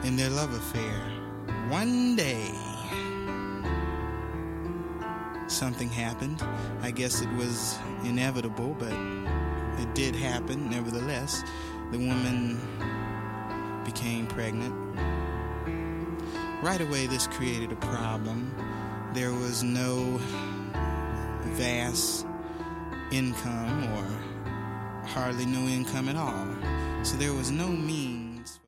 in their love affair. One day, something happened. I guess it was inevitable, but it did happen nevertheless. The woman became pregnant. Right away, this created a problem. There was no vast income or hardly no income at all. So there was no means